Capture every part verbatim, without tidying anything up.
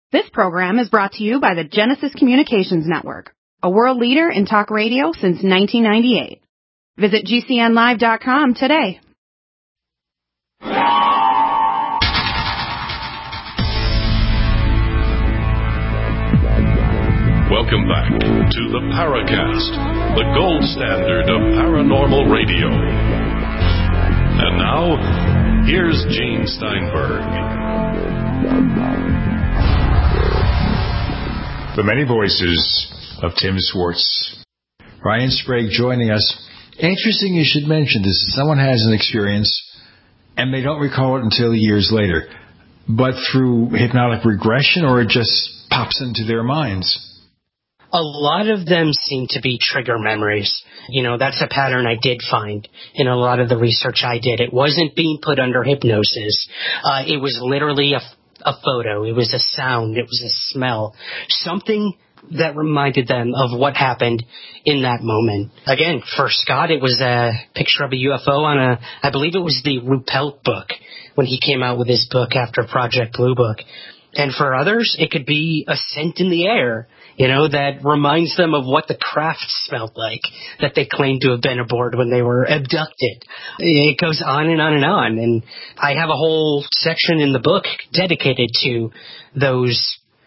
This program is brought to you by the Genesis Communications Network, a world leader in talk radio since nineteen ninety-eight. Visit G C N live dot com today. Welcome back to the Paracast, the gold standard of paranormal radio. And now, here's Gene Steinberg. The many voices of Tim Swartz. Ryan Sprague joining us. Interesting you should mention this. Someone has an experience and they don't recall it until years later. But through hypnotic regression, or it just pops into their minds? A lot of them seem to be trigger memories. You know, that's a pattern I did find in a lot of the research I did. It wasn't being put under hypnosis. Uh, it was literally a, a photo. It was a sound. It was a smell. Something that reminded them of what happened in that moment. Again, for Scott, it was a picture of a U F O on a, I believe it was the Ruppelt book when he came out with his book after Project Blue Book. And for others, it could be a scent in the air, you know, that reminds them of what the craft smelled like that they claimed to have been aboard when they were abducted. It goes on and on and on. And I have a whole section in the book dedicated to those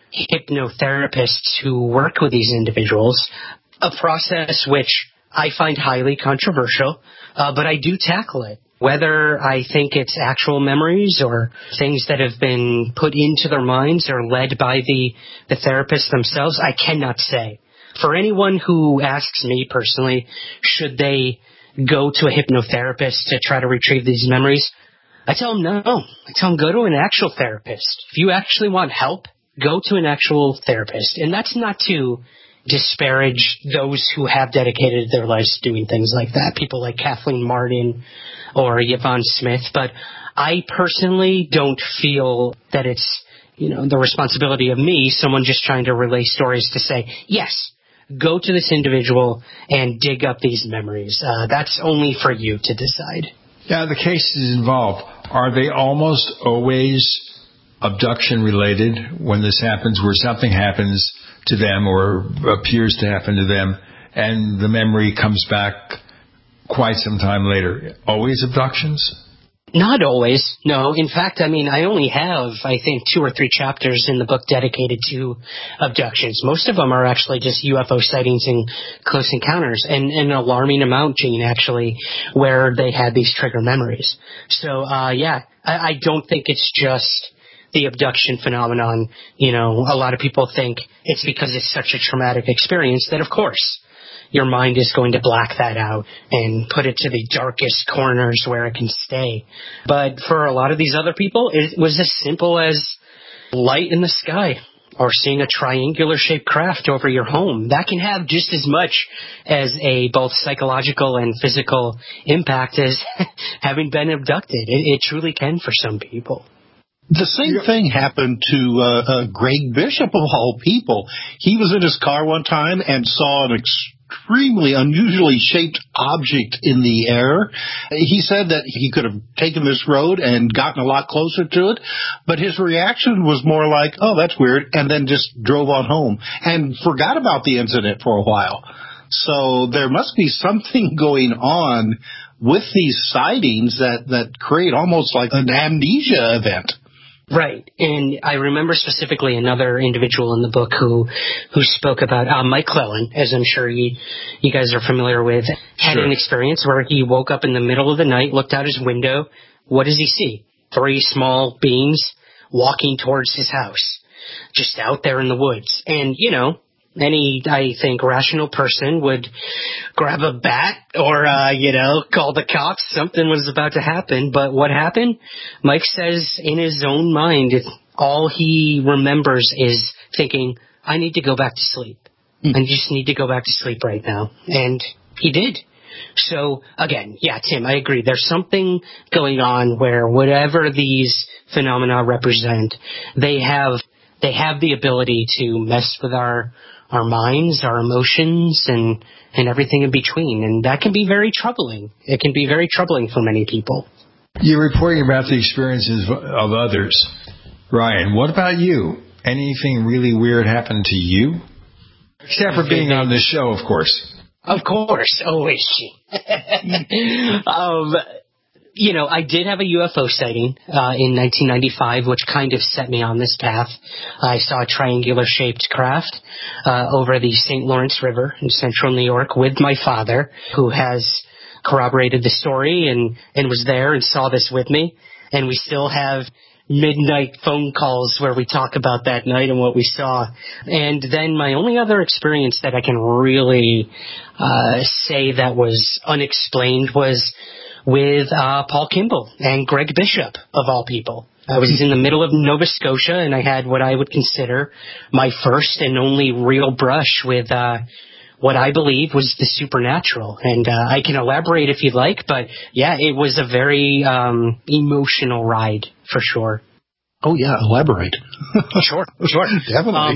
hypnotherapists who work with these individuals, a process which I find highly controversial, uh, but I do tackle it. Whether I think it's actual memories or things that have been put into their minds or led by the, the therapists themselves, I cannot say. For anyone who asks me personally, should they go to a hypnotherapist to try to retrieve these memories, I tell them no. I tell them go to an actual therapist. If you actually want help, go to an actual therapist. And that's not to disparage those who have dedicated their lives to doing things like that, people like Kathleen Martin or Yvonne Smith, but I personally don't feel that it's, you know, the responsibility of me, someone just trying to relay stories, to say, yes, go to this individual and dig up these memories. Uh, that's only for you to decide. Now, the cases involved, are they almost always abduction related when this happens, where something happens to them or appears to happen to them and the memory comes back quite some time later? Always abductions? Not always, no. In fact, I mean, I only have, I think, two or three chapters in the book dedicated to abductions. Most of them are actually just U F O sightings and close encounters, and, and an alarming amount, Gene, actually, where they had these trigger memories. So, uh, yeah, I, I don't think it's just the abduction phenomenon. You know, a lot of people think it's because it's such a traumatic experience that, of course, your mind is going to black that out and put it to the darkest corners where it can stay. But for a lot of these other people, it was as simple as light in the sky or seeing a triangular-shaped craft over your home. That can have just as much as a both psychological and physical impact as having been abducted. It, it truly can for some people. The same thing happened to uh, uh, Greg Bishop, of all people. He was in his car one time and saw an extremely unusually shaped object in the air. He said that he could have taken this road and gotten a lot closer to it, but his reaction was more like, oh, that's weird, and then just drove on home and forgot about the incident for a while. So there must be something going on with these sightings that, that create almost like an amnesia event. Right. And I remember specifically another individual in the book who who spoke about uh, Mike Clellan, as I'm sure you, you guys are familiar with, had sure. an experience where he woke up in the middle of the night, looked out his window. What does he see? Three small beings walking towards his house, just out there in the woods. And, you know, any, I think, rational person would grab a bat or, uh, you know, call the cops. Something was about to happen. But what happened? Mike says in his own mind, it, all he remembers is thinking, I need to go back to sleep. Mm. I just need to go back to sleep right now. And he did. So, again, yeah, Tim, I agree. There's something going on where whatever these phenomena represent, they have they have the ability to mess with our our minds, our emotions, and, and everything in between. And that can be very troubling. It can be very troubling for many people. You're reporting about the experiences of others. Ryan, what about you? anything really weird happen to you? Except for being on this show, of course. Of course. Oh, is she? um, you know, I did have a U F O sighting uh, in nineteen ninety-five, which kind of set me on this path. I saw a triangular-shaped craft uh, over the Saint Lawrence River in central New York with my father, who has corroborated the story and, and was there and saw this with me. And we still have midnight phone calls where we talk about that night and what we saw. And then my only other experience that I can really uh, say that was unexplained was with uh, Paul Kimball and Greg Bishop, of all people. I was in the middle of Nova Scotia, and I had what I would consider my first and only real brush with uh, what I believe was the supernatural. And uh, I can elaborate if you'd like, but yeah, it was a very um, emotional ride, for sure. Oh, yeah, elaborate. Sure, sure. Definitely.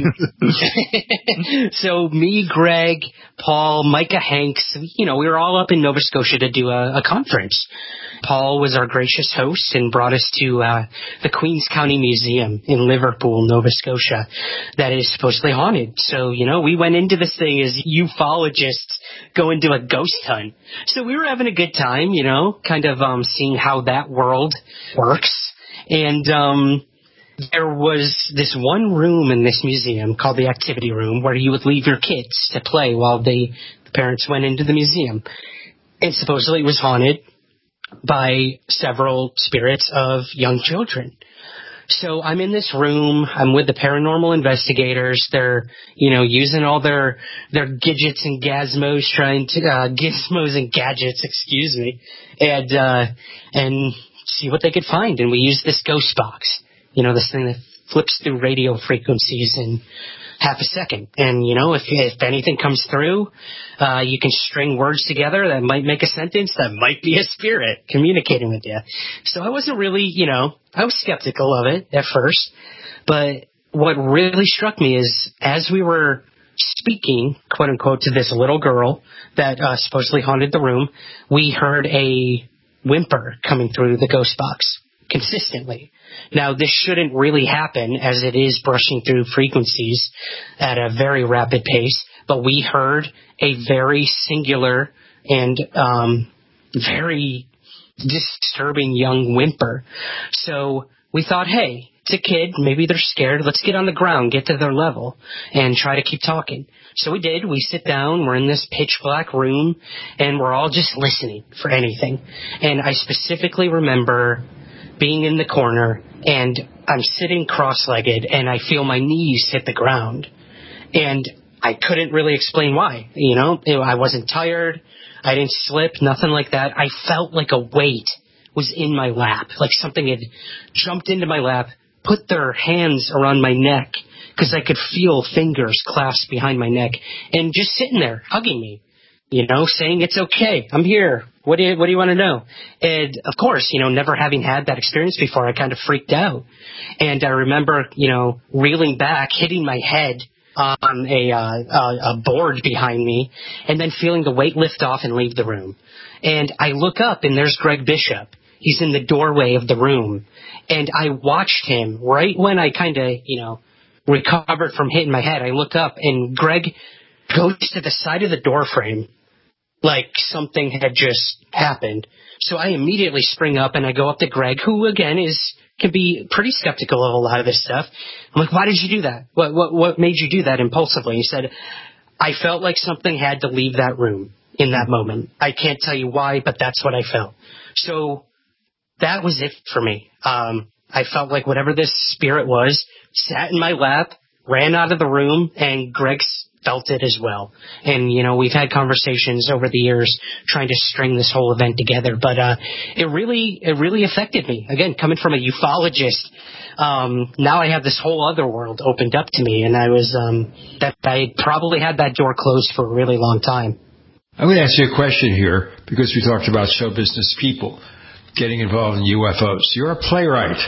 Um, so me, Greg, Paul, Micah Hanks, you know, we were all up in Nova Scotia to do a, a conference. Paul was our gracious host and brought us to uh, the Queens County Museum in Liverpool, Nova Scotia, that is supposedly haunted. So, you know, we went into this thing as ufologists going to a ghost hunt. So we were having a good time, you know, kind of um, seeing how that world works. And um there was this one room in this museum called the activity room where you would leave your kids to play while they, the parents went into the museum. And supposedly it was haunted by several spirits of young children. So I'm in this room. I'm with the paranormal investigators. They're, you know, using all their their gadgets and gazmos, trying to uh, gizmos and gadgets, excuse me, and uh, and see what they could find. And we used this ghost box. You know, this thing that flips through radio frequencies in half a second. And, you know, if if anything comes through, uh, you can string words together that might make a sentence that might be a spirit communicating with you. So I wasn't really, you know, I was skeptical of it at first. But what really struck me is as we were speaking, quote unquote, to this little girl that uh, supposedly haunted the room, we heard a whimper coming through the ghost box consistently. Now, this shouldn't really happen as it is brushing through frequencies at a very rapid pace, but we heard a very singular and um, very disturbing young whimper. So we thought, hey, it's a kid, maybe they're scared, let's get on the ground, get to their level, and try to keep talking. So we did. We sit down, we're in this pitch black room, and we're all just listening for anything. And I specifically remember being in the corner, and I'm sitting cross-legged, and I feel my knees hit the ground. And I couldn't really explain why. You know, I wasn't tired, I didn't slip, nothing like that. I felt like a weight was in my lap, like something had jumped into my lap, put their hands around my neck, because I could feel fingers clasped behind my neck, and just sitting there, hugging me, you know, saying, it's okay, I'm here. What do you, what do you want to know? And of course, you know, never having had that experience before, I kind of freaked out. And I remember, you know, reeling back, hitting my head on a, uh, a board behind me, and then feeling the weight lift off and leave the room. And I look up, and there's Greg Bishop. He's in the doorway of the room. And I watched him right when I kind of, you know, recovered from hitting my head. I look up, and Greg goes to the side of the door frame like something had just happened. So I immediately spring up, and I go up to Greg, who, again, is can be pretty skeptical of a lot of this stuff. I'm like, why did you do that? What what what made you do that impulsively? He said, I felt like something had to leave that room in that moment. I can't tell you why, but that's what I felt. So that was it for me. Um, I felt like whatever this spirit was sat in my lap, ran out of the room, and Greg felt it as well. And, you know, we've had conversations over the years trying to string this whole event together, but uh, it really it really affected me. Again, coming from a ufologist, um, now I have this whole other world opened up to me, and I was um, that I probably had that door closed for a really long time. I'm going to ask you a question here, because we talked about show business people getting involved in U F Os. You're a playwright.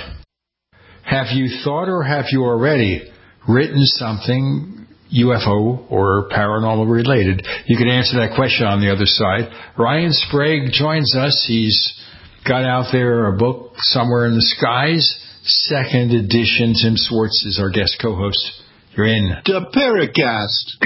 Have you thought, or have you already written something U F O or paranormal related? You can answer that question on the other side. Ryan Sprague joins us. He's got out there a book, Somewhere in the Skies. second edition. Tim Swartz is our guest co-host. You're in the Paracast.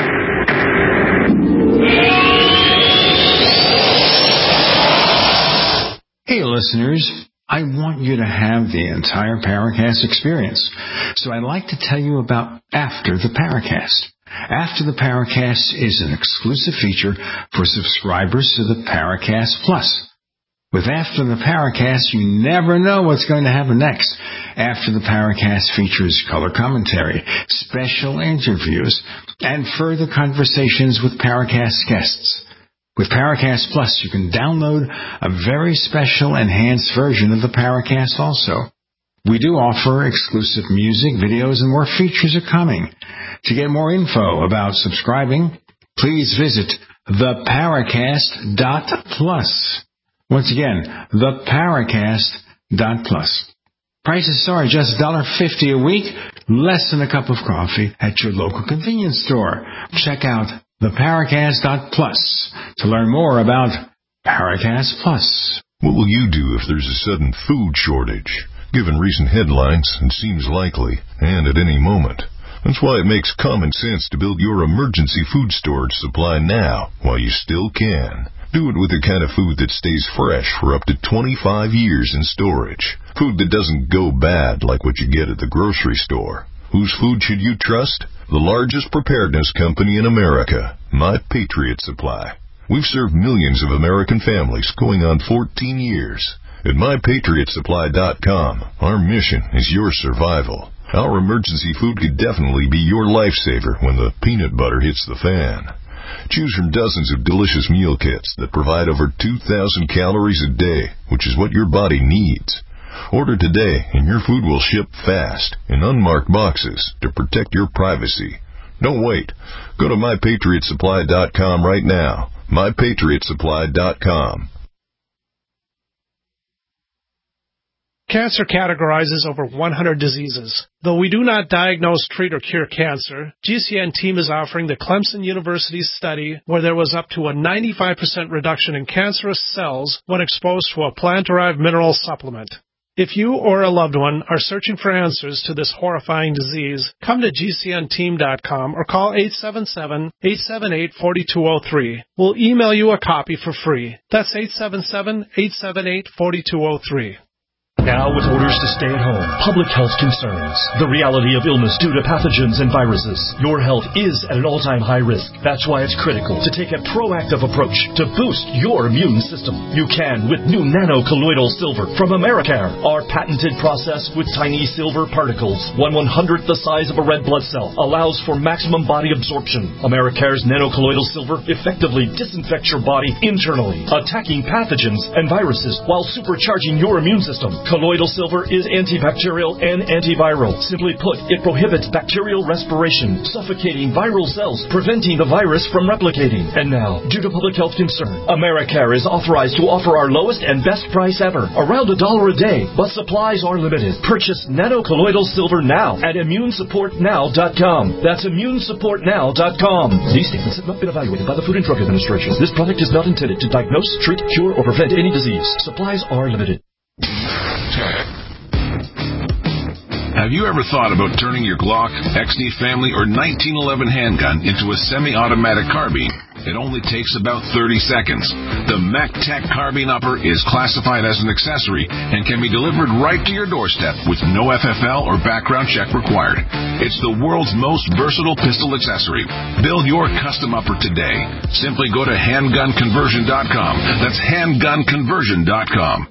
Hey, listeners. I want you to have the entire Paracast experience. So I'd like to tell you about After the Paracast. After the Paracast is an exclusive feature for subscribers to the Paracast Plus. With After the Paracast, you never know what's going to happen next. After the Paracast features color commentary, special interviews, and further conversations with Paracast guests. With Paracast Plus, you can download a very special enhanced version of the Paracast also. We do offer exclusive music, videos, and more features are coming. To get more info about subscribing, please visit the paracast dot plus. Once again, the paracast dot plus. Prices are just one dollar fifty a week, less than a cup of coffee at your local convenience store. Check out the paracast dot plus to learn more about Paracast Plus. What will you do if there's a sudden food shortage? Given recent headlines, it seems likely, and at any moment. That's why it makes common sense to build your emergency food storage supply now, while you still can. Do it with the kind of food that stays fresh for up to twenty-five years in storage. Food that doesn't go bad like what you get at the grocery store. Whose food should you trust? The largest preparedness company in America, My Patriot Supply. We've served millions of American families going on fourteen years. At my patriot supply dot com, our mission is your survival. Our emergency food could definitely be your lifesaver when the peanut butter hits the fan. Choose from dozens of delicious meal kits that provide over two thousand calories a day, which is what your body needs. Order today and your food will ship fast in unmarked boxes to protect your privacy. Don't wait. Go to my patriot supply dot com right now. my patriot supply dot com. Cancer categorizes over one hundred diseases. Though we do not diagnose, treat, or cure cancer, G C N team is offering the Clemson University study where there was up to a ninety-five percent reduction in cancerous cells when exposed to a plant-derived mineral supplement. If you or a loved one are searching for answers to this horrifying disease, come to G C N team dot com or call eight seven seven, eight seven eight, four two zero three. We'll email you a copy for free. That's eight seven seven, eight seven eight, four two zero three. Now with orders to stay at home, public health concerns, the reality of illness due to pathogens and viruses, your health is at an all-time high risk. That's why it's critical to take a proactive approach to boost your immune system. You can with new nano-colloidal silver from Americare. Our patented process with tiny silver particles, one one-hundredth the size of a red blood cell, allows for maximum body absorption. Americare's nano-colloidal silver effectively disinfects your body internally, attacking pathogens and viruses while supercharging your immune system. Colloidal silver is antibacterial and antiviral. Simply put, it prohibits bacterial respiration, suffocating viral cells, preventing the virus from replicating. And now, due to public health concern, Americare is authorized to offer our lowest and best price ever, around a dollar a day, but supplies are limited. Purchase nano-colloidal silver now at immune support now dot com. That's immune support now dot com. These statements have not been evaluated by the Food and Drug Administration. This product is not intended to diagnose, treat, cure, or prevent any disease. Supplies are limited. Have you ever thought about turning your Glock, X D family, or nineteen eleven handgun into a semi-automatic carbine? It only takes about thirty seconds. The MacTac Carbine Upper is classified as an accessory and can be delivered right to your doorstep with no F F L or background check required. It's the world's most versatile pistol accessory. Build your custom upper today. Simply go to handgun conversion dot com. That's handgun conversion dot com.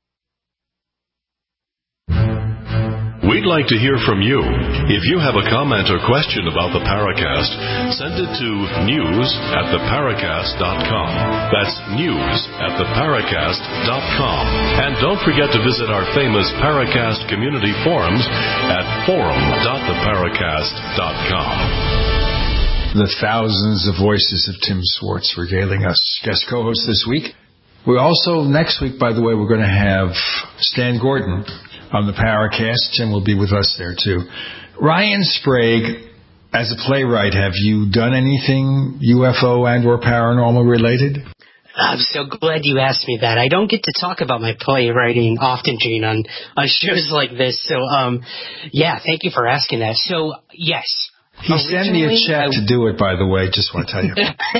We'd like to hear from you. If you have a comment or question about the Paracast, send it to news at the paracast dot com. That's news at the paracast dot com. And don't forget to visit our famous Paracast community forums at forum dot the paracast dot com. The thousands of voices of Tim Swartz regaling us. Guest co-host this week. We also, next week, by the way, we're going to have Stan Gordon on the Paracast, and will be with us there too. Ryan Sprague, as a playwright, have you done anything U F O and or paranormal related? I'm so glad you asked me that. I don't get to talk about my playwriting often, Gene, on, on shows like this. So, um, yeah, thank you for asking that. So, yes. He sent me a check I, to do it, by the way. Just want to tell you.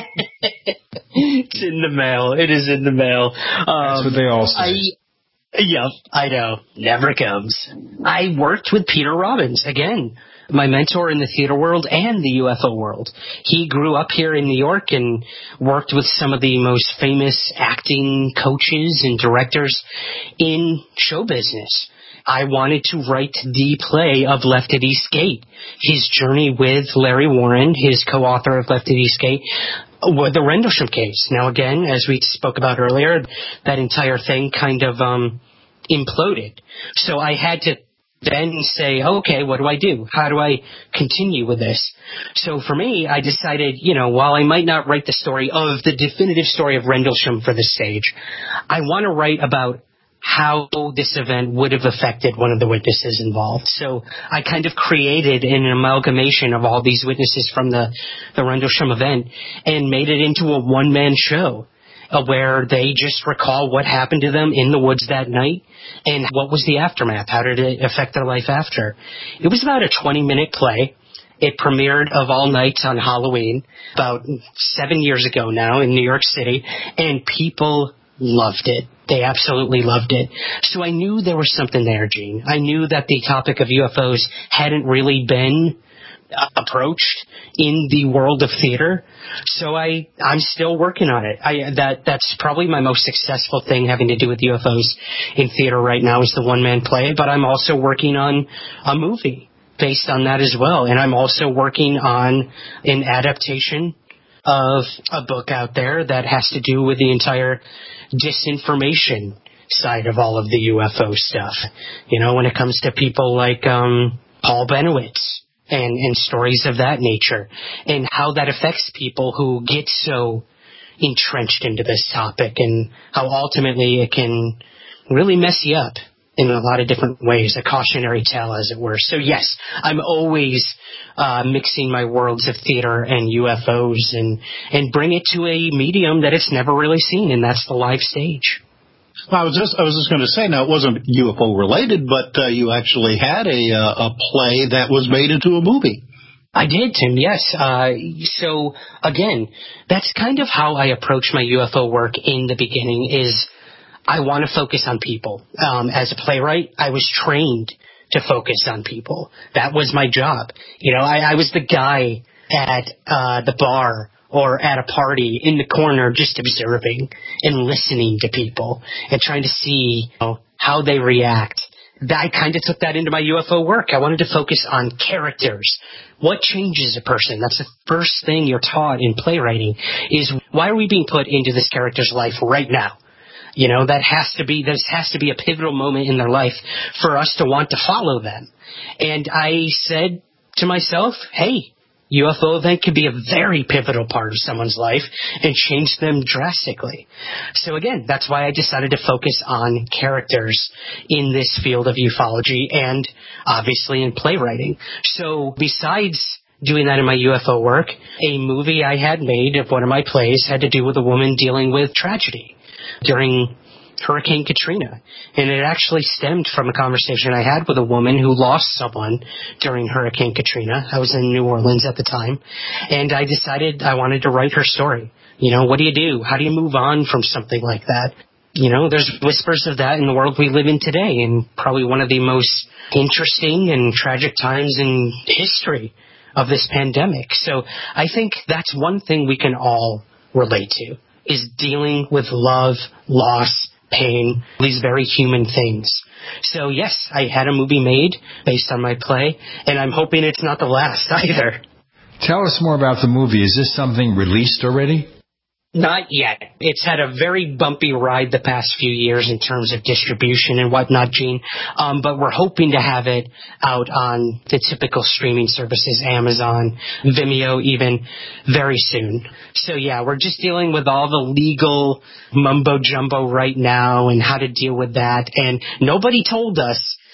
It's in the mail. It is in the mail. Um, That's what they all say. I, Yep, I know. Never comes. I worked with Peter Robbins, again, my mentor in the theater world and the U F O world. He grew up here in New York and worked with some of the most famous acting coaches and directors in show business. I wanted to write the play of Left at East Gate, his journey with Larry Warren, his co-author of Left at East Gate, with the Rendlesham case. Now, again, as we spoke about earlier, that entire thing kind of um, imploded. So I had to then say, okay, what do I do? How do I continue with this? So for me, I decided, you know, while I might not write the story of the definitive story of Rendlesham for the stage, I want to write about how this event would have affected one of the witnesses involved. So I kind of created an amalgamation of all these witnesses from the, the Rendlesham event and made it into a one-man show uh, where they just recall what happened to them in the woods that night and what was the aftermath. How did it affect their life after? It was about a twenty-minute play. It premiered of all nights on Halloween about seven years ago now in New York City, and people loved it. They absolutely loved it. So I knew there was something there, Gene. I knew that the topic of U F Os hadn't really been uh, approached in the world of theater. So I, I'm still working on it. I, that, that's probably my most successful thing having to do with U F Os in theater right now is the one-man play, but I'm also working on a movie based on that as well. And I'm also working on an adaptation of a book out there that has to do with the entire disinformation side of all of the U F O stuff. You know, when it comes to people like um, Paul Benowitz and, and stories of that nature and how that affects people who get so entrenched into this topic and how ultimately it can really mess you up in a lot of different ways, a cautionary tale, as it were. So, yes, I'm always uh, mixing my worlds of theater and U F Os and, and bring it to a medium that it's never really seen, and that's the live stage. Well, I was just I was just going to say, now, it wasn't U F O related, but uh, you actually had a, uh, a play that was made into a movie. I did, Tim, yes. Uh, so, again, that's kind of how I approach my U F O work in the beginning is I want to focus on people. Um, as a playwright, I was trained to focus on people. That was my job. You know, I, I was the guy at uh, the bar or at a party in the corner just observing and listening to people and trying to see, you know, how they react. I kind of took that into my U F O work. I wanted to focus on characters. What changes a person? That's the first thing you're taught in playwriting is why are we being put into this character's life right now? You know, that has to be, this has to be a pivotal moment in their life for us to want to follow them. And I said to myself, hey, U F O event could be a very pivotal part of someone's life and change them drastically. So again, that's why I decided to focus on characters in this field of ufology and obviously in playwriting. So besides doing that in my U F O work, a movie I had made of one of my plays had to do with a woman dealing with tragedy during Hurricane Katrina. And it actually stemmed from a conversation I had with a woman who lost someone during Hurricane Katrina. I was in New Orleans at the time. And I decided I wanted to write her story. You know, what do you do? How do you move on from something like that? You know, there's whispers of that in the world we live in today, and probably one of the most interesting and tragic times in history of this pandemic. So I think that's one thing we can all relate to, is dealing with love, loss, pain, these very human things. So yes, I had a movie made based on my play, and I'm hoping it's not the last either. Tell us more about the movie. Is this something released already? Not yet. It's had a very bumpy ride the past few years in terms of distribution and whatnot, Gene. Um, but we're hoping to have it out on the typical streaming services, Amazon, Vimeo even, very soon. So yeah, we're just dealing with all the legal mumbo jumbo right now and how to deal with that. And nobody told us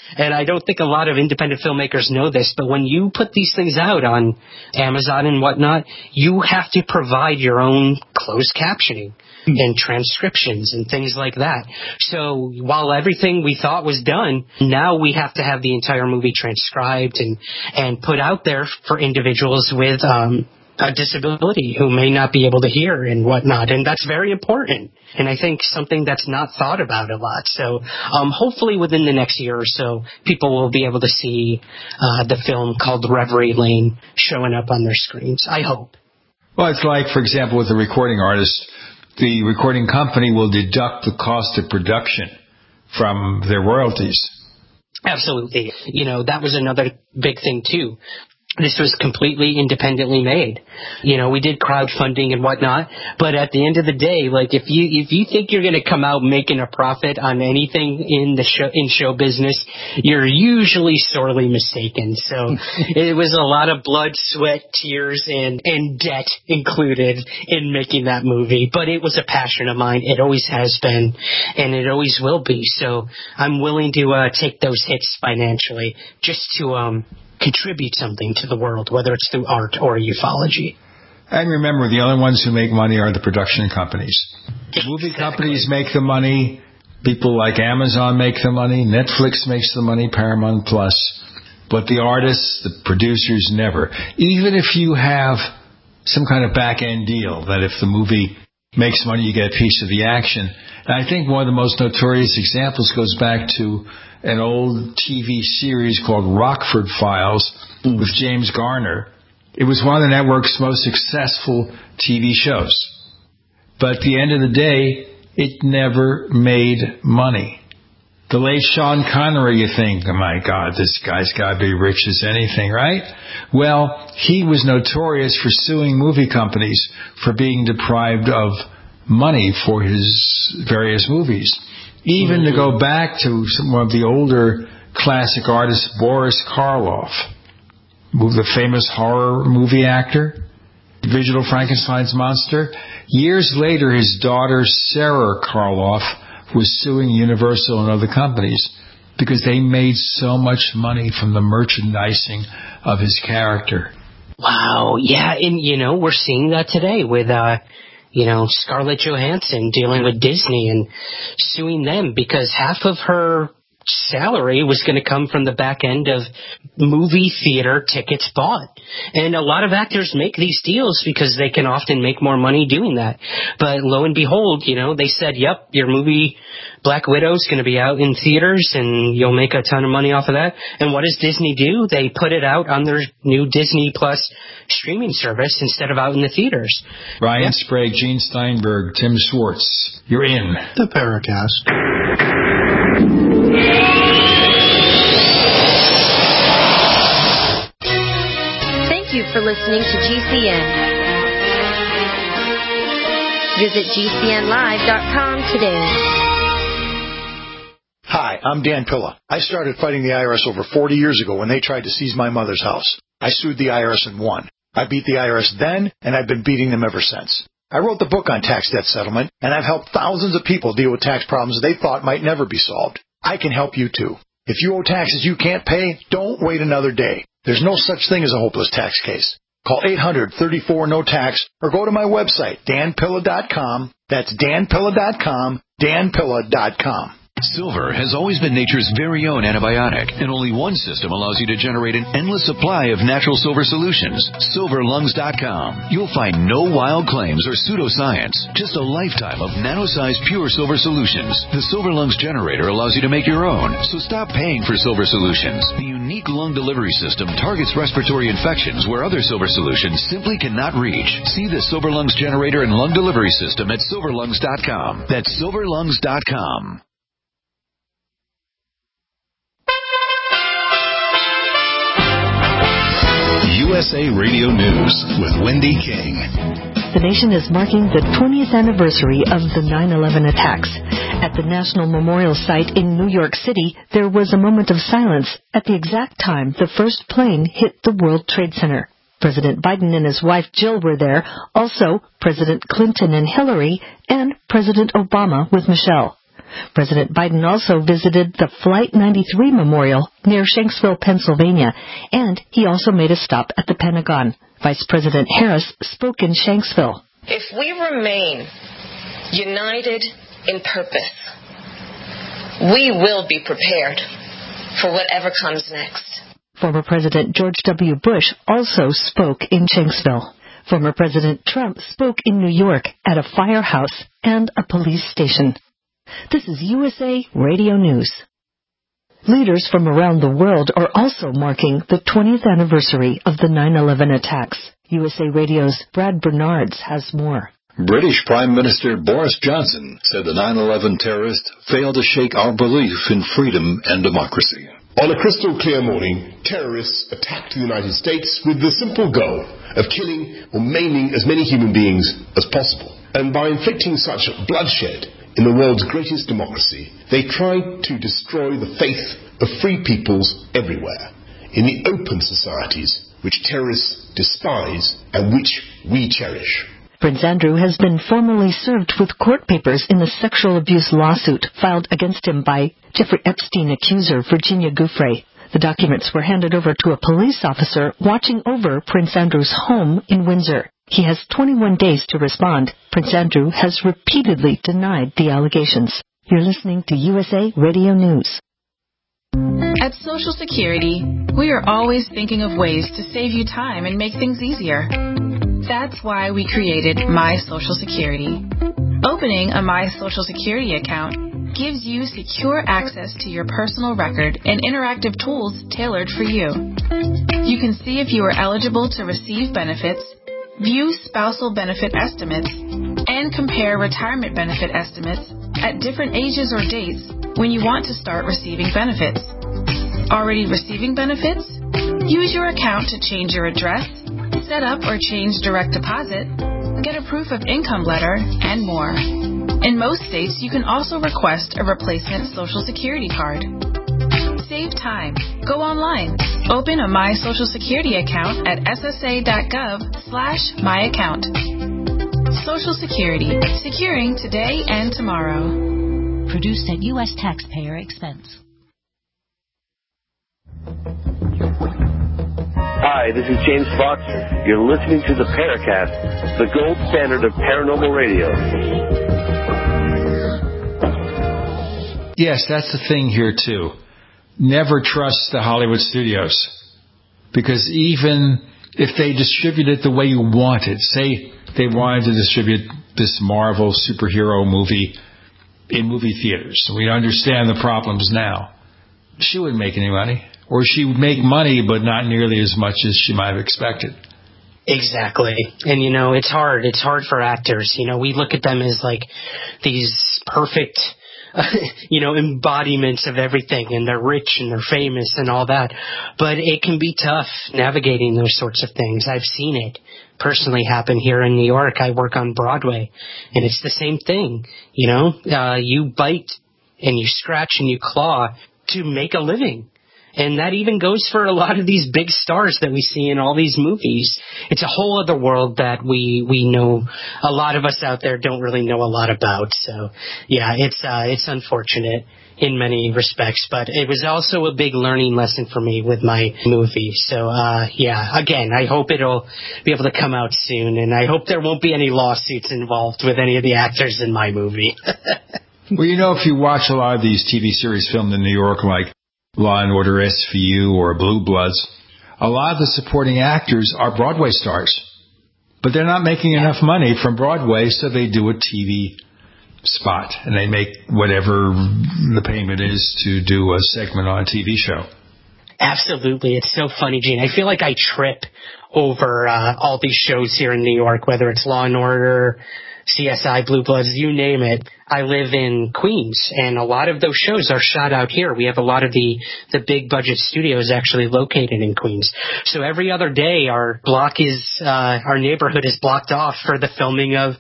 And I don't think a lot of independent filmmakers know this, but when you put these things out on Amazon and whatnot, you have to provide your own closed captioning and transcriptions and things like that. So while everything we thought was done, now we have to have the entire movie transcribed and, and put out there for individuals with um, a disability who may not be able to hear and whatnot. And that's very important. And I think something that's not thought about a lot. So um, hopefully within the next year or so, people will be able to see uh, the film called Reverie Lane showing up on their screens. I hope. Well, it's like, for example, with a recording artist, the recording company will deduct the cost of production from their royalties. Absolutely. You know, that was another big thing, too. This was completely independently made. You know, we did crowdfunding and whatnot, but at the end of the day, like if you if you think you're going to come out making a profit on anything in the show in show business, you're usually sorely mistaken. So it was a lot of blood, sweat, tears, and and debt included in making that movie. But it was a passion of mine. It always has been, and it always will be. So I'm willing to uh, take those hits financially just to um. contribute something to the world, whether it's through art or ufology. And remember, the only ones who make money are the production companies. Exactly. Movie companies make the money. People like Amazon make the money. Netflix makes the money. Paramount Plus. But the artists, the producers, never. Even if you have some kind of back-end deal that if the movie makes money, you get a piece of the action. And I think one of the most notorious examples goes back to an old T V series called Rockford Files with James Garner. It was one of the network's most successful T V shows. But at the end of the day, it never made money. The late Sean Connery, you think, oh my God, this guy's got to be rich as anything, right? Well, he was notorious for suing movie companies for being deprived of money for his various movies. Even to go back to some of the older classic artists, Boris Karloff, the famous horror movie actor, Vigil Frankenstein's monster. Years later, his daughter, Sarah Karloff, was suing Universal and other companies because they made so much money from the merchandising of his character. Wow. Yeah. And, you know, we're seeing that today with, uh, you know, Scarlett Johansson dealing with Disney and suing them because half of her salary was going to come from the back end of movie theater tickets bought. And a lot of actors make these deals because they can often make more money doing that. But lo and behold, you know, they said, yep, your movie Black Widow is going to be out in theaters and you'll make a ton of money off of that. And what does Disney do? They put it out on their new Disney Plus streaming service instead of out in the theaters. Ryan yeah. Sprague, Gene Steinberg, Tim Schwartz, you're in the Paracast. Thank you for listening to G C N. Visit G C N live dot com today. Hi, I'm Dan Pilla. I started fighting the I R S over forty years ago when they tried to seize my mother's house. I sued the I R S and won. I beat the I R S then, and I've been beating them ever since. I wrote the book on tax debt settlement, and I've helped thousands of people deal with tax problems they thought might never be solved. I can help you too. If you owe taxes you can't pay, don't wait another day. There's no such thing as a hopeless tax case. Call eight hundred, thirty-four, no tax or go to my website, dan pilla dot com. That's dan pilla dot com, dan pilla dot com. Silver has always been nature's very own antibiotic, and only one system allows you to generate an endless supply of natural silver solutions. silver lungs dot com. You'll find no wild claims or pseudoscience, just a lifetime of nano-sized pure silver solutions. The Silver Lungs generator allows you to make your own, so stop paying for silver solutions. The unique lung delivery system targets respiratory infections where other silver solutions simply cannot reach. See the Silver Lungs generator and lung delivery system at silver lungs dot com. That's silver lungs dot com. U S A Radio News with Wendy King. The nation is marking the twentieth anniversary of the nine eleven attacks. At the National Memorial Site in New York City, there was a moment of silence at the exact time the first plane hit the World Trade Center. President Biden and his wife Jill were there, also President Clinton and Hillary, and President Obama with Michelle. President Biden also visited the Flight ninety-three Memorial near Shanksville, Pennsylvania, and he also made a stop at the Pentagon. Vice President Harris spoke in Shanksville. If we remain united in purpose, we will be prepared for whatever comes next. Former President George W. Bush also spoke in Shanksville. Former President Trump spoke in New York at a firehouse and a police station. This is U S A Radio News. Leaders from around the world are also marking the twentieth anniversary of the nine eleven attacks. U S A Radio's Brad Bernards has more. British Prime Minister Boris Johnson said the nine eleven terrorists failed to shake our belief in freedom and democracy. On a crystal clear morning, terrorists attacked the United States with the simple goal of killing or maiming as many human beings as possible. And by inflicting such bloodshed in the world's greatest democracy, they tried to destroy the faith of free peoples everywhere, in the open societies which terrorists despise and which we cherish. Prince Andrew has been formally served with court papers in the sexual abuse lawsuit filed against him by Jeffrey Epstein accuser Virginia Giuffre. The documents were handed over to a police officer watching over Prince Andrew's home in Windsor. He has twenty-one days to respond. Prince Andrew has repeatedly denied the allegations. You're listening to U S A Radio News. At Social Security, we are always thinking of ways to save you time and make things easier. That's why we created My Social Security. Opening a My Social Security account gives you secure access to your personal record and interactive tools tailored for you. You can see if you are eligible to receive benefits, view spousal benefit estimates, and compare retirement benefit estimates at different ages or dates when you want to start receiving benefits. Already receiving benefits? Use your account to change your address, set up or change direct deposit, get a proof of income letter, and more. In most states, you can also request a replacement Social Security card. Save time. Go online. Open a My Social Security account at ssa.gov slash my account. Social Security. Securing today and tomorrow. Produced at U S taxpayer expense. Hi, this is James Fox. You're listening to the Paracast, the gold standard of paranormal radio. Yes, that's the thing here, too. Never trust the Hollywood studios. Because even if they distribute it the way you want it, say they wanted to distribute this Marvel superhero movie in movie theaters, we understand the problems now. She wouldn't make any money. Or she would make money, but not nearly as much as she might have expected. Exactly. And, you know, it's hard. It's hard for actors. You know, we look at them as like these perfect, uh, you know, embodiments of everything. And they're rich and they're famous and all that. But it can be tough navigating those sorts of things. I've seen it personally happen here in New York. I work on Broadway. And it's the same thing. You know, uh, you bite and you scratch and you claw to make a living. And that even goes for a lot of these big stars that we see in all these movies. It's a whole other world that we, we know a lot of us out there don't really know a lot about. So, yeah, it's uh, it's unfortunate in many respects. But it was also a big learning lesson for me with my movie. So, uh, yeah, again, I hope it'll be able to come out soon. And I hope there won't be any lawsuits involved with any of the actors in my movie. Well, you know, if you watch a lot of these T V series filmed in New York, like Law and Order S V U or Blue Bloods, a lot of the supporting actors are Broadway stars. But they're not making enough money from Broadway, so they do a T V spot. And they make whatever the payment is to do a segment on a T V show. Absolutely. It's so funny, Gene. I feel like I trip over uh, all these shows here in New York, whether it's Law and Order, C S I, Blue Bloods, you name it. I live in Queens, and a lot of those shows are shot out here. We have a lot of the, the big budget studios actually located in Queens. So every other day, our block is, uh, our neighborhood is blocked off for the filming of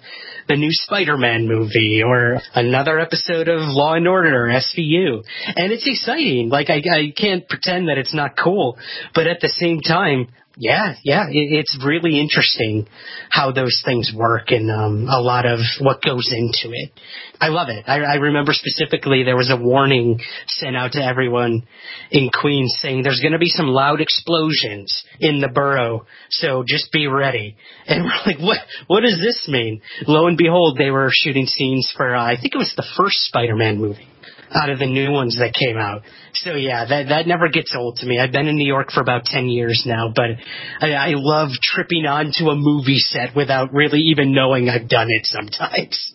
the new Spider-Man movie or another episode of Law and Order or S V U. And it's exciting. Like, I, I can't pretend that it's not cool, but at the same time, yeah, yeah, it, it's really interesting how those things work and um, a lot of what goes into it. I love it. I, I remember specifically there was a warning sent out to everyone in Queens saying there's going to be some loud explosions in the borough, so just be ready. And we're like, what What does this mean? Lo and behold, they were shooting scenes for, uh, I think it was the first Spider-Man movie out of the new ones that came out. So yeah, that that never gets old to me. I've been in New York for about ten years now, but I, I love tripping onto a movie set without really even knowing I've done it sometimes.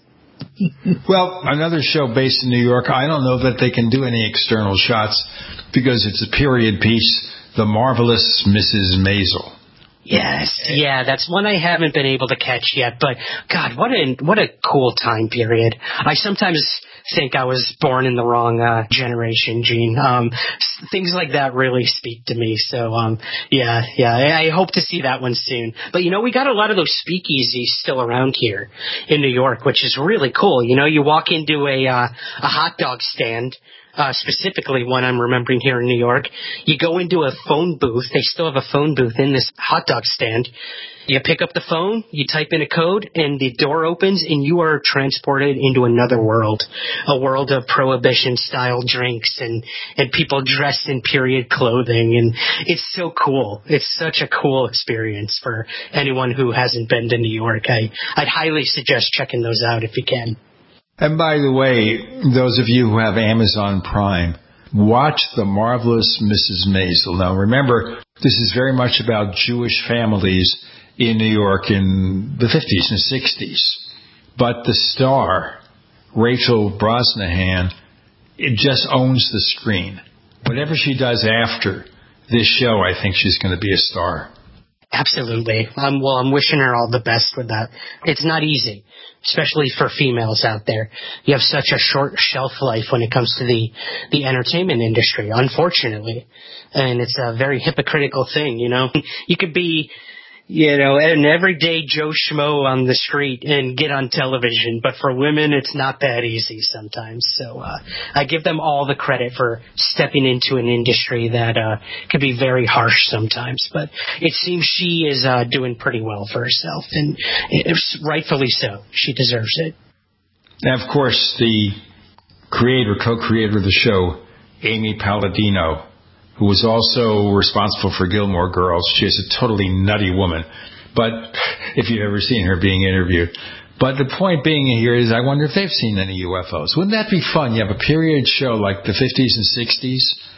Well, another show based in New York, I don't know that they can do any external shots because it's a period piece, The Marvelous Missus Maisel. Yes, yeah, that's one I haven't been able to catch yet, but God, what a, what a cool time period. I sometimes think I was born in the wrong uh, generation, Gene. Um, things like that really speak to me, so um, yeah, yeah, I, I hope to see that one soon. But you know, we got a lot of those speakeasies still around here in New York, which is really cool. You know, you walk into a, uh, a hot dog stand, Uh, specifically one I'm remembering here in New York. You go into a phone booth. They still have a phone booth in this hot dog stand. You pick up the phone, you type in a code, and the door opens, and you are transported into another world, a world of Prohibition-style drinks and, and people dressed in period clothing. And it's so cool. It's such a cool experience for anyone who hasn't been to New York. I, I'd highly suggest checking those out if you can. And by the way, those of you who have Amazon Prime, watch The Marvelous Missus Maisel. Now remember, this is very much about Jewish families in New York in the fifties and sixties. But the star, Rachel Brosnahan, it just owns the screen. Whatever she does after this show, I think she's going to be a star. Absolutely. Um, well, I'm wishing her all the best with that. It's not easy, especially for females out there. You have such a short shelf life when it comes to the, the entertainment industry, unfortunately. And it's a very hypocritical thing, you know. You could be, you know, an everyday Joe Schmo on the street and get on television, but for women, it's not that easy sometimes. So uh, I give them all the credit for stepping into an industry that uh, can be very harsh sometimes. But it seems she is uh, doing pretty well for herself, and it's rightfully so. She deserves it. And of course, the creator, co-creator of the show, Amy Palladino, who was also responsible for Gilmore Girls. She is a totally nutty woman, but if you've ever seen her being interviewed. But the point being here is I wonder if they've seen any U F Os. Wouldn't that be fun? You have a period show like the fifties and sixties,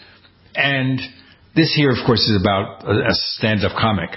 and this here, of course, is about a stand-up comic.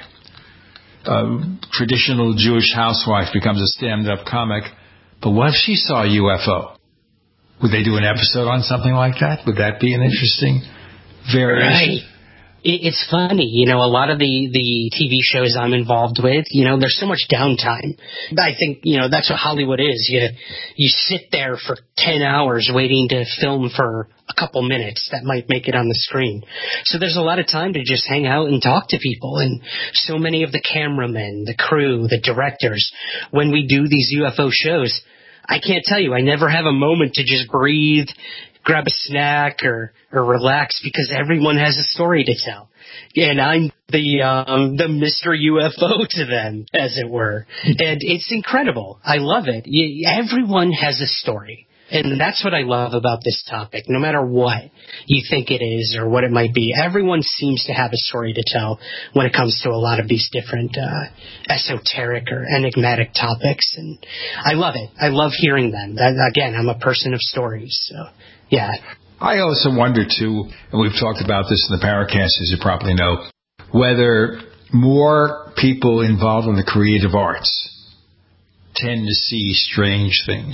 A traditional Jewish housewife becomes a stand-up comic, but what if she saw a U F O? Would they do an episode on something like that? Would that be an interesting... Very right. It's funny, you know, a lot of the, the T V shows I'm involved with, you know, there's so much downtime. I think, you know, that's what Hollywood is. You, you sit there for ten hours waiting to film for a couple minutes that might make it on the screen. So there's a lot of time to just hang out and talk to people. And so many of the cameramen, the crew, the directors, when we do these U F O shows, I can't tell you, I never have a moment to just breathe, grab a snack or, or relax because everyone has a story to tell. And I'm the, um, the Mister U F O to them, as it were. And it's incredible. I love it. You, everyone has a story. And that's what I love about this topic. No matter what you think it is or what it might be, everyone seems to have a story to tell when it comes to a lot of these different uh, esoteric or enigmatic topics. And I love it. I love hearing them. That, again, I'm a person of stories. So, yeah. I also wonder, too, and we've talked about this in the Paracast, as you probably know, whether more people involved in the creative arts tend to see strange things.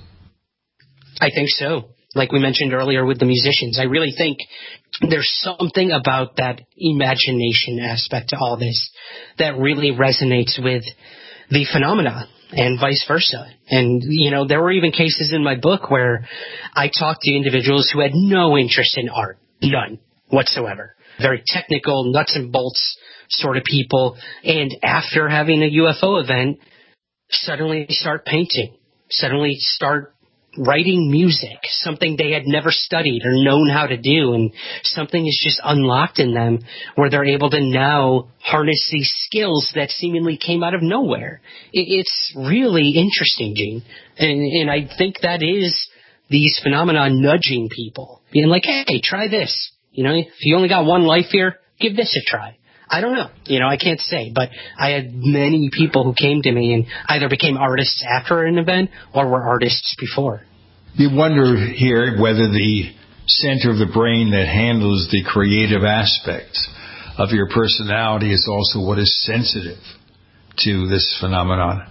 I think so. Like we mentioned earlier with the musicians, I really think there's something about that imagination aspect to all this that really resonates with the phenomena and vice versa. And, you know, there were even cases in my book where I talked to individuals who had no interest in art, none whatsoever. Very technical, nuts and bolts sort of people. And after having a U F O event, suddenly start painting, suddenly start writing music, something they had never studied or known how to do, and something is just unlocked in them where they're able to now harness these skills that seemingly came out of nowhere. It, it's really interesting, Gene, and, and I think that is these phenomena nudging people, being like, hey, try this. You know, if you only got one life here, give this a try. I don't know. You know, I can't say, but I had many people who came to me and either became artists after an event or were artists before. You wonder here whether the center of the brain that handles the creative aspects of your personality is also what is sensitive to this phenomenon.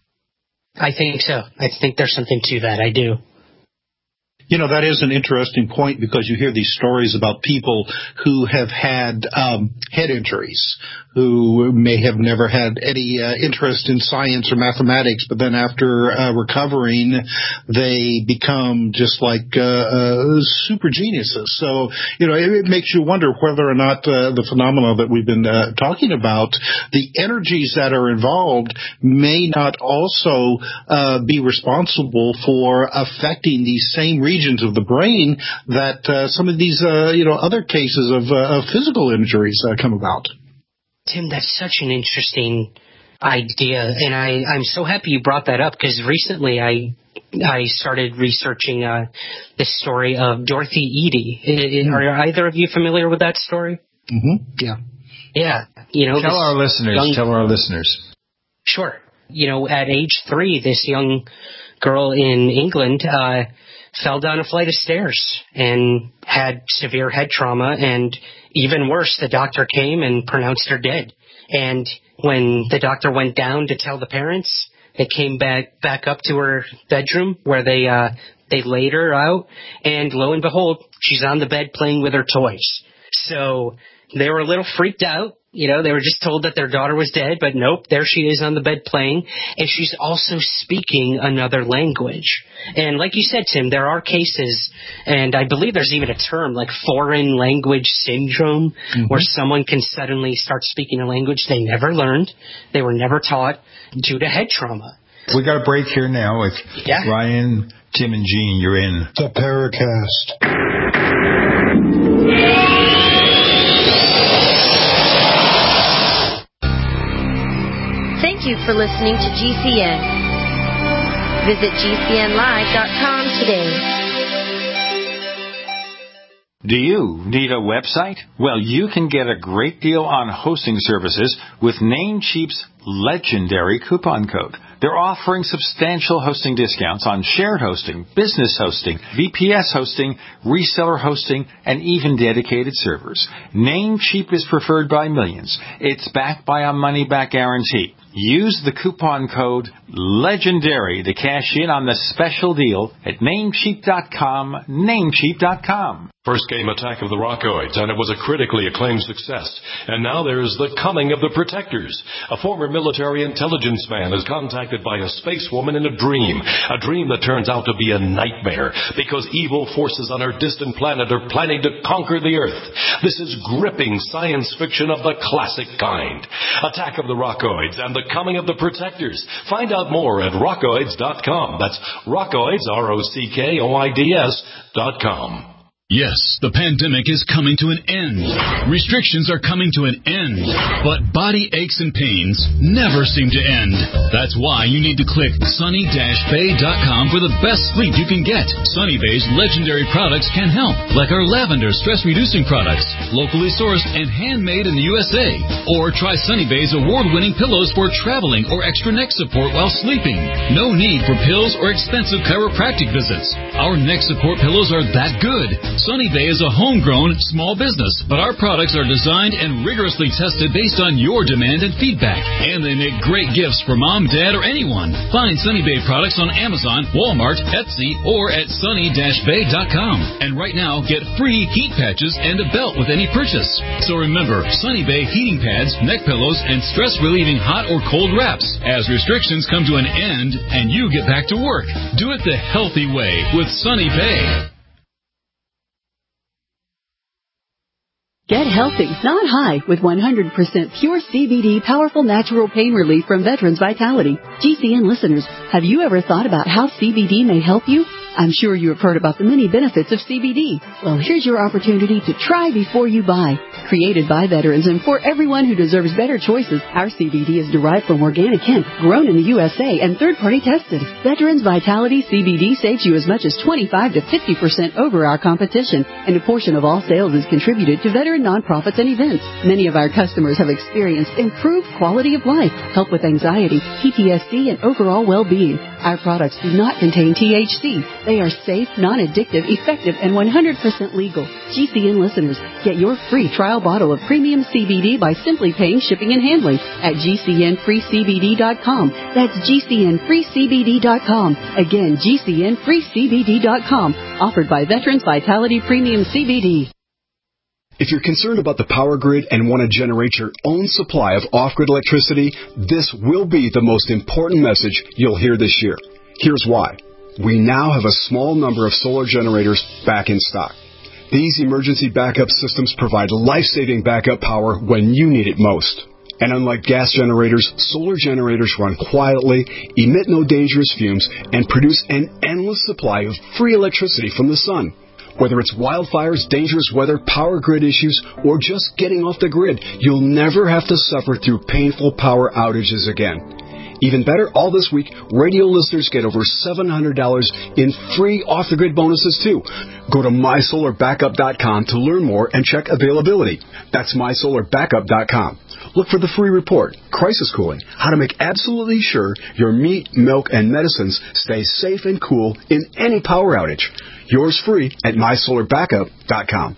I think so. I think there's something to that. I do. You know, that is an interesting point because you hear these stories about people who have had um, head injuries, who may have never had any uh, interest in science or mathematics, but then after uh, recovering, they become just like uh, uh, super geniuses. So, you know, it, it makes you wonder whether or not uh, the phenomena that we've been uh, talking about, the energies that are involved may not also uh, be responsible for affecting these same regions of the brain that uh, some of these, uh, you know, other cases of, uh, of physical injuries uh, come about. Tim, that's such an interesting idea, and I, I'm so happy you brought that up because recently I I started researching uh, the story of Dorothy Eady. Mm-hmm. Are either of you familiar with that story? Mm-hmm. Yeah. Yeah. You know, tell our listeners. Young, tell our listeners. Sure. You know, at age three, this young girl in England uh, fell down a flight of stairs and had severe head trauma, and even worse, the doctor came and pronounced her dead. And when the doctor went down to tell the parents, they came back back up to her bedroom where they uh, they laid her out, and lo and behold, she's on the bed playing with her toys. So they were a little freaked out. You know, they were just told that their daughter was dead, but nope, there she is on the bed playing, and she's also speaking another language. And like you said, Tim, there are cases, and I believe there's even a term like foreign language syndrome, mm-hmm. where someone can suddenly start speaking a language they never learned, they were never taught, due to head trauma. We got a break here now with yeah. Ryan, Tim, and Gene. You're in the Paracast. Thank you for listening to G C N. Visit G C N live dot com today. Do you need a website? Well, you can get a great deal on hosting services with Namecheap's legendary coupon code. They're offering substantial hosting discounts on shared hosting, business hosting, V P S hosting, reseller hosting, and even dedicated servers. Namecheap is preferred by millions. It's backed by a money-back guarantee. Use the coupon code LEGENDARY to cash in on the special deal at Namecheap dot com, Namecheap dot com. First came Attack of the Rockoids, and it was a critically acclaimed success. And now there's The Coming of the Protectors. A former military intelligence man is contacted by a space woman in a dream, a dream that turns out to be a nightmare, because evil forces on her distant planet are planning to conquer the Earth. This is gripping science fiction of the classic kind. Attack of the Rockoids and The Coming of the Protectors. Find out more at rockoids dot com. That's Rockoids, R O C K O I D S dot com. Yes, the pandemic is coming to an end. Restrictions are coming to an end. But body aches and pains never seem to end. That's why you need to click sunny dash bay dot com for the best sleep you can get. Sunny Bay's legendary products can help, like our lavender stress-reducing products, locally sourced and handmade in the U S A. Or try Sunny Bay's award-winning pillows for traveling or extra neck support while sleeping. No need for pills or expensive chiropractic visits. Our neck support pillows are that good. Sunny Bay is a homegrown small business, but our products are designed and rigorously tested based on your demand and feedback. And they make great gifts for mom, dad, or anyone. Find Sunny Bay products on Amazon, Walmart, Etsy, or at sunny dash bay dot com. And right now, get free heat patches and a belt with any purchase. So remember, Sunny Bay heating pads, neck pillows, and stress-relieving hot or cold wraps. As restrictions come to an end and you get back to work, do it the healthy way with Sunny Bay. Get healthy, not high, with one hundred percent pure C B D powerful natural pain relief from Veterans Vitality. G C N listeners, have you ever thought about how C B D may help you? I'm sure you have heard about the many benefits of C B D. Well, here's your opportunity to try before you buy. Created by veterans and for everyone who deserves better choices, our C B D is derived from organic hemp, grown in the U S A, and third-party tested. Veterans Vitality C B D saves you as much as twenty-five to fifty percent over our competition, and a portion of all sales is contributed to veteran nonprofits and events. Many of our customers have experienced improved quality of life, help with anxiety, P T S D, and overall well-being. Our products do not contain T H C. They are safe, non-addictive, effective, and one hundred percent legal. G C N listeners, get your free trial bottle of premium C B D by simply paying shipping and handling at G C N free C B D dot com. That's G C N free C B D dot com. Again, G C N free C B D dot com. Offered by Veterans Vitality Premium C B D. If you're concerned about the power grid and want to generate your own supply of off-grid electricity, this will be the most important message you'll hear this year. Here's why. We now have a small number of solar generators back in stock. These emergency backup systems provide life-saving backup power when you need it most. And unlike gas generators, solar generators run quietly, emit no dangerous fumes, and produce an endless supply of free electricity from the sun. Whether it's wildfires, dangerous weather, power grid issues, or just getting off the grid, you'll never have to suffer through painful power outages again. Even better, all this week, radio listeners get over seven hundred dollars in free off-the-grid bonuses, too. Go to my solar backup dot com to learn more and check availability. That's my solar backup dot com. Look for the free report, Crisis Cooling, how to make absolutely sure your meat, milk, and medicines stay safe and cool in any power outage. Yours free at my solar backup dot com.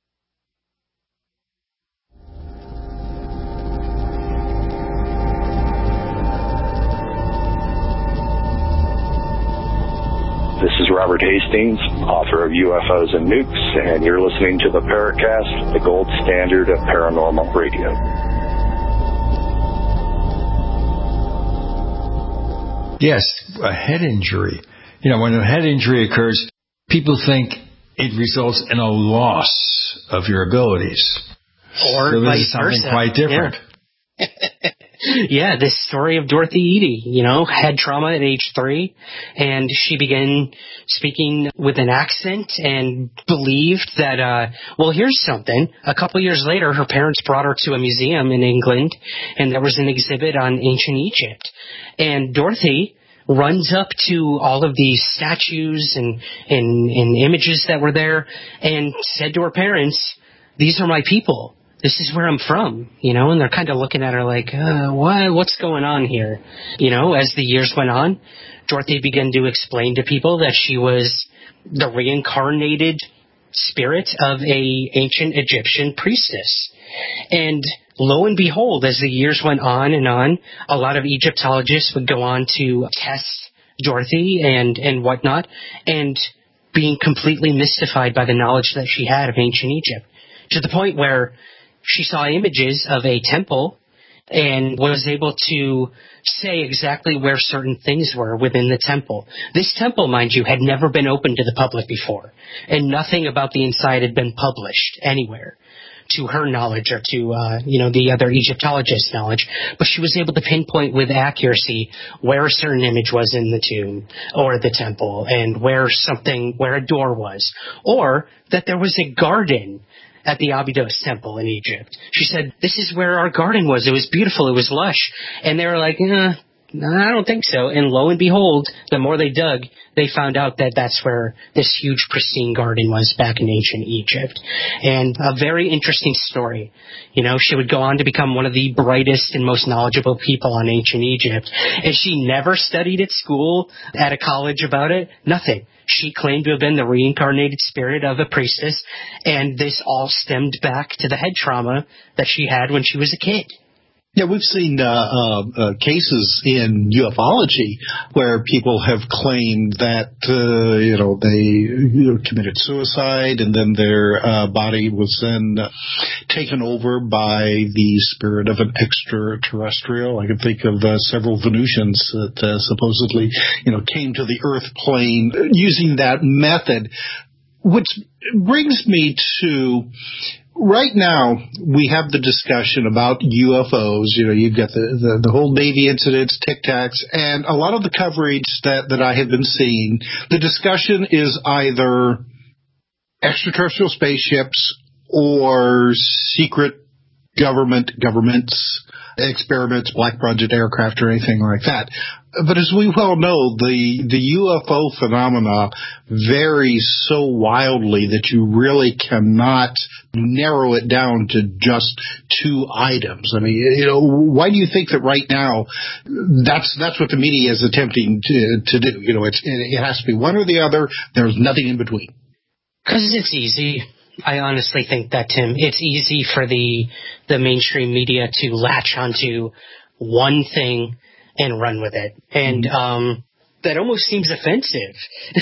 This is Robert Hastings, author of U F Os and Nukes, and you're listening to the Paracast, the gold standard of paranormal radio. Yes, a head injury. You know, when a head injury occurs, people think it results in a loss of your abilities. Or so this vice is something versa. quite different. Yeah. Yeah, this story of Dorothy Eady, you know, had trauma at age three, and she began speaking with an accent and believed that, uh, well, here's something. A couple years later, her parents brought her to a museum in England, and there was an exhibit on ancient Egypt. And Dorothy runs up to all of these statues and, and, and images that were there and said to her parents, "These are my people. This is where I'm from," you know, and they're kind of looking at her like, uh, what, what's going on here? You know, as the years went on, Dorothy began to explain to people that she was the reincarnated spirit of a ancient Egyptian priestess. And lo and behold, as the years went on and on, a lot of Egyptologists would go on to test Dorothy and, and whatnot, and being completely mystified by the knowledge that she had of ancient Egypt, to the point where she saw images of a temple and was able to say exactly where certain things were within the temple. This temple, mind you, had never been open to the public before, and nothing about the inside had been published anywhere to her knowledge or to, uh, you know, the other Egyptologists' knowledge. But she was able to pinpoint with accuracy where a certain image was in the tomb or the temple, and where something, where a door was, or that there was a garden at the Abydos temple in Egypt. She said, "This is where our garden was. It was beautiful. It was lush." And they were like, eh, no, I don't think so. And lo and behold, the more they dug, they found out that that's where this huge pristine garden was back in ancient Egypt. And a very interesting story. You know, she would go on to become one of the brightest and most knowledgeable people on ancient Egypt. And she never studied at school, at a college about it. Nothing. She claimed to have been the reincarnated spirit of a priestess, and this all stemmed back to the head trauma that she had when she was a kid. Yeah, we've seen uh, uh, uh, cases in ufology where people have claimed that, uh, you know, they you know, committed suicide, and then their uh, body was then uh, taken over by the spirit of an extraterrestrial. I can think of uh, several Venusians that uh, supposedly, you know, came to the Earth plane using that method, which brings me to right now, we have the discussion about U F Os. You know, you've got the, the, the whole Navy incidents, Tic Tacs, and a lot of the coverage that, that I have been seeing, the discussion is either extraterrestrial spaceships or secret government, governments, experiments, Black Project aircraft, or anything like that. But as we well know, the the U F O phenomena varies so wildly that you really cannot narrow it down to just two items. I mean, you know, why do you think that right now that's that's what the media is attempting to to do? You know, it's, it has to be one or the other. There's nothing in between. Because it's easy. I honestly think that, Tim, it's easy for the the mainstream media to latch onto one thing and run with it. And mm-hmm. um, that almost seems offensive,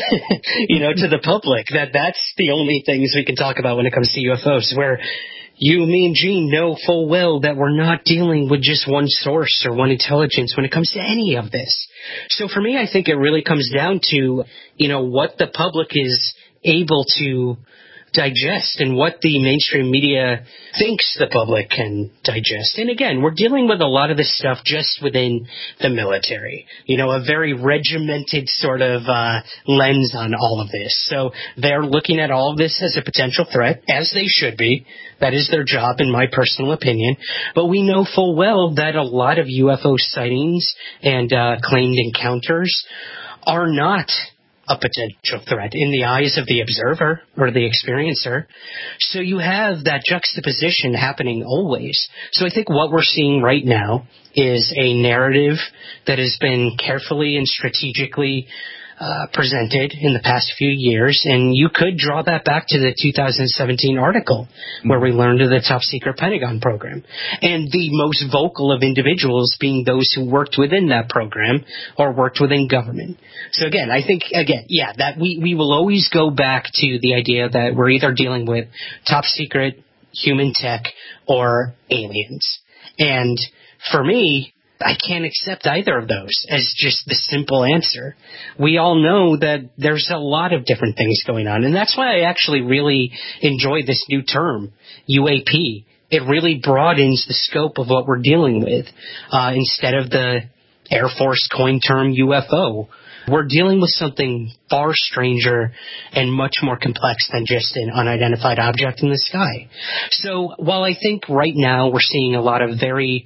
you know, to the public, that that's the only things we can talk about when it comes to U F Os, where you, me, and Gene know full well that we're not dealing with just one source or one intelligence when it comes to any of this. So for me, I think it really comes down to, you know, what the public is able to digest and what the mainstream media thinks the public can digest. And again, we're dealing with a lot of this stuff just within the military, you know, a very regimented sort of uh, lens on all of this. So they're looking at all of this as a potential threat, as they should be. That is their job, in my personal opinion. But we know full well that a lot of U F O sightings and uh, claimed encounters are not a potential threat in the eyes of the observer or the experiencer. So you have that juxtaposition happening always. So I think what we're seeing right now is a narrative that has been carefully and strategically uh, presented in the past few years. And you could draw that back to the two thousand seventeen article where we learned of the top secret Pentagon program. And the most vocal of individuals being those who worked within that program or worked within government. So again, I think, again, yeah, that we, we will always go back to the idea that we're either dealing with top secret human tech or aliens. And for me, I can't accept either of those as just the simple answer. We all know that there's a lot of different things going on. And that's why I actually really enjoy this new term, U A P. It really broadens the scope of what we're dealing with uh, instead of the Air Force coined term U F O. We're dealing with something far stranger and much more complex than just an unidentified object in the sky. So while I think right now we're seeing a lot of very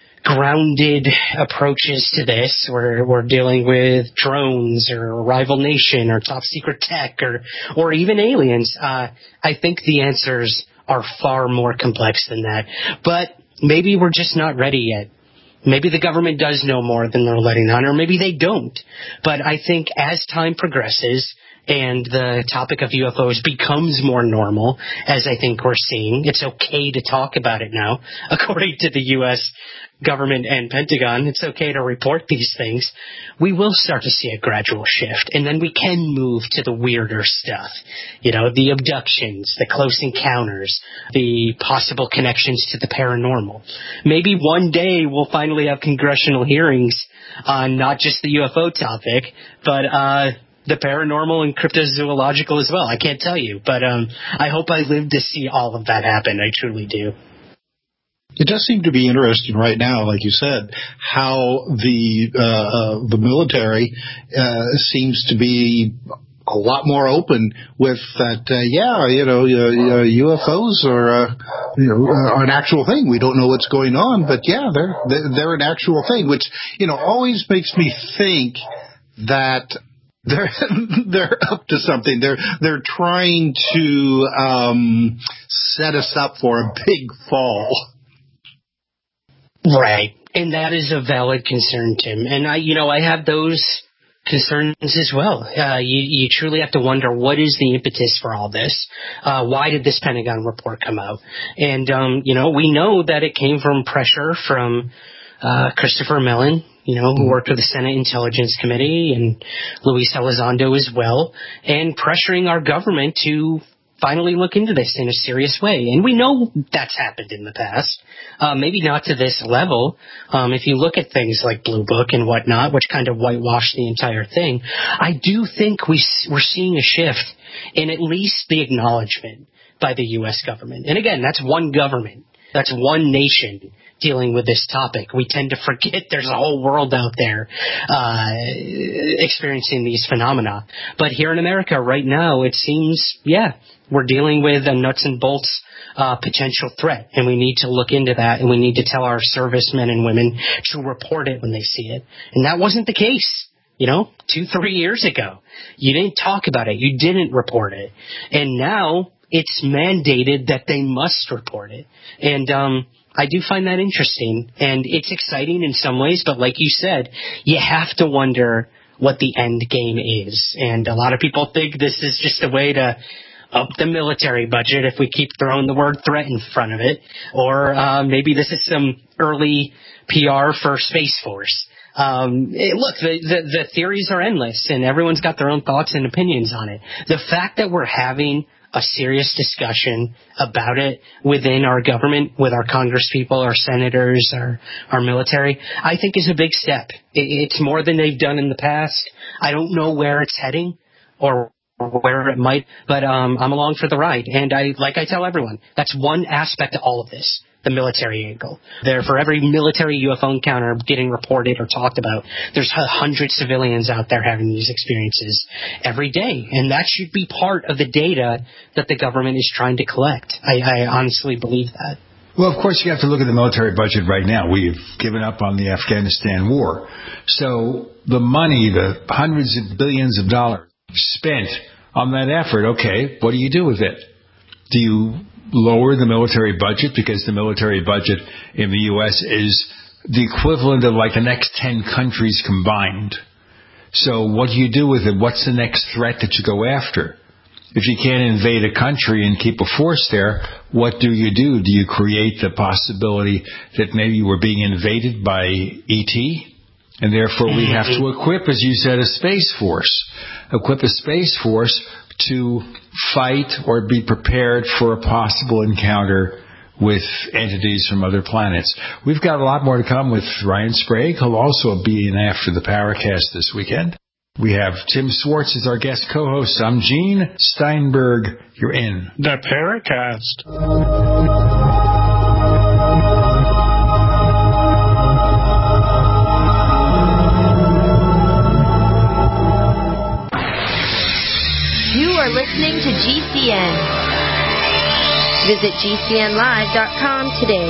grounded approaches to this, where we're dealing with drones or a rival nation or top secret tech or, or even aliens, uh, I think the answers are far more complex than that. But maybe we're just not ready yet. Maybe the government does know more than they're letting on, or maybe they don't. But I think as time progresses and the topic of U F Os becomes more normal, as I think we're seeing, it's okay to talk about it now. According to the U S government and Pentagon, it's okay to report these things. We will start to see a gradual shift, and then we can move to the weirder stuff. You know, the abductions, the close encounters, the possible connections to the paranormal. Maybe one day we'll finally have congressional hearings on not just the U F O topic, but uh the paranormal and cryptozoological as well. I can't tell you, but um I hope I live to see all of that happen. I truly do. It does seem to be interesting right now, like you said, how the uh, uh, the military uh, seems to be a lot more open with that. Uh, yeah, you know, uh, uh, U F Os are uh, you know are an actual thing. We don't know what's going on, but yeah, they're they're an actual thing, which you know always makes me think that they're they're up to something. They're they're trying to um, set us up for a big fall. Right. And that is a valid concern, Tim. And I, you know, I have those concerns as well. Uh, you, you truly have to wonder, what is the impetus for all this? Uh, why did this Pentagon report come out? And, um, you know, we know that it came from pressure from, uh, Christopher Mellon, you know, who worked with the Senate Intelligence Committee, and Luis Elizondo as well, and pressuring our government to finally look into this in a serious way. And we know that's happened in the past. Uh, maybe not to this level. Um, if you look at things like Blue Book and whatnot, which kind of whitewashed the entire thing, I do think we, we're seeing a shift in at least the acknowledgement by the U S government. And again, that's one government. That's one nation dealing with this topic. We tend to forget there's a whole world out there uh, experiencing these phenomena. But here in America right now, it seems, yeah, we're dealing with a nuts and bolts uh, potential threat. And we need to look into that, and we need to tell our servicemen and women to report it when they see it. And that wasn't the case. You know, two, three years ago, you didn't talk about it. You didn't report it. And now it's mandated that they must report it. And um, I do find that interesting. And it's exciting in some ways. But like you said, you have to wonder what the end game is. And a lot of people think this is just a way to up the military budget if we keep throwing the word threat in front of it. Or uh, maybe this is some early P R for Space Force. Um, it, look, the, the, the theories are endless, and everyone's got their own thoughts and opinions on it. The fact that we're having a serious discussion about it within our government, with our congresspeople, our senators, our, our military, I think is a big step. It, it's more than they've done in the past. I don't know where it's heading or where it might, but um, I'm along for the ride. And I, like I tell everyone, that's one aspect of all of this. The military angle. There, for every military U F O encounter getting reported or talked about, there's a hundred civilians out there having these experiences every day, and that should be part of the data that the government is trying to collect. I, I honestly believe that. Well, of course, you have to look at the military budget right now. We've given up on the Afghanistan war, so the money, the hundreds of billions of dollars spent on that effort. Okay, what do you do with it? Do you lower the military budget, because the military budget in the U S is the equivalent of like the next ten countries combined. So what do you do with it? What's the next threat that you go after? If you can't invade a country and keep a force there, what do you do? Do you create the possibility that maybe you were being invaded by E T? And therefore we have to equip, as you said, a space force. Equip a space force to fight or be prepared for a possible encounter with entities from other planets. We've got a lot more to come with Ryan Sprague. He'll also be in after the Paracast this weekend. We have Tim Swartz as our guest co-host. I'm Gene Steinberg. You're in the Paracast. You are listening to G C N. Visit G C N live dot com today.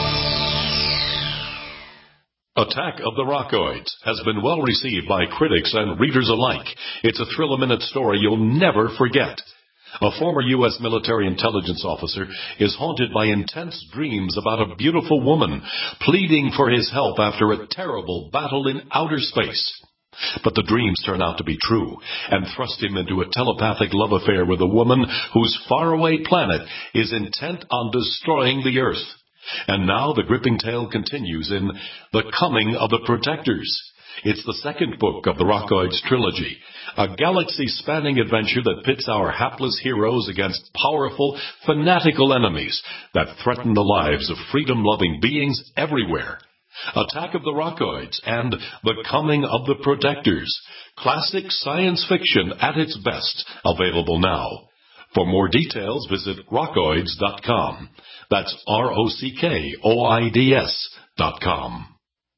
Attack of the Rockoids has been well received by critics and readers alike. It's a thrill-a-minute story you'll never forget. A former U S military intelligence officer is haunted by intense dreams about a beautiful woman pleading for his help after a terrible battle in outer space. But the dreams turn out to be true and thrust him into a telepathic love affair with a woman whose faraway planet is intent on destroying the Earth. And now the gripping tale continues in The Coming of the Protectors. It's the second book of the Rockoids trilogy, a galaxy-spanning adventure that pits our hapless heroes against powerful, fanatical enemies that threaten the lives of freedom-loving beings everywhere. Attack of the Rockoids and The Coming of the Protectors. Classic science fiction at its best. Available now. For more details, visit rockoids dot com. That's R O C K O I D S dot com.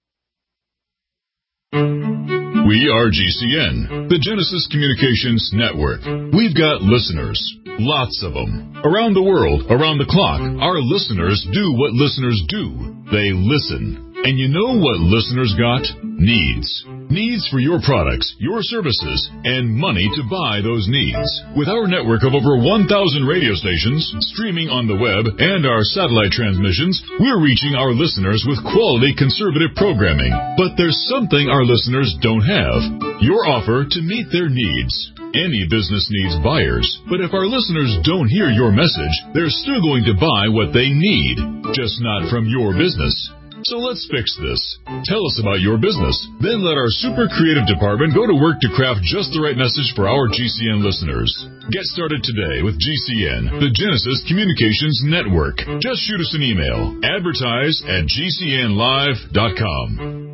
We are G C N, the Genesis Communications Network. We've got listeners, lots of them. Around the world, around the clock, our listeners do what listeners do. They listen. And you know what listeners got? Needs. Needs for your products, your services, and money to buy those needs. With our network of over one thousand radio stations, streaming on the web, and our satellite transmissions, we're reaching our listeners with quality conservative programming. But there's something our listeners don't have. Your offer to meet their needs. Any business needs buyers, but if our listeners don't hear your message, they're still going to buy what they need, just not from your business. So let's fix this. Tell us about your business. Then let our super creative department go to work to craft just the right message for our G C N listeners. Get started today with G C N, the Genesis Communications Network. Just shoot us an email. Advertise at G C N live dot com.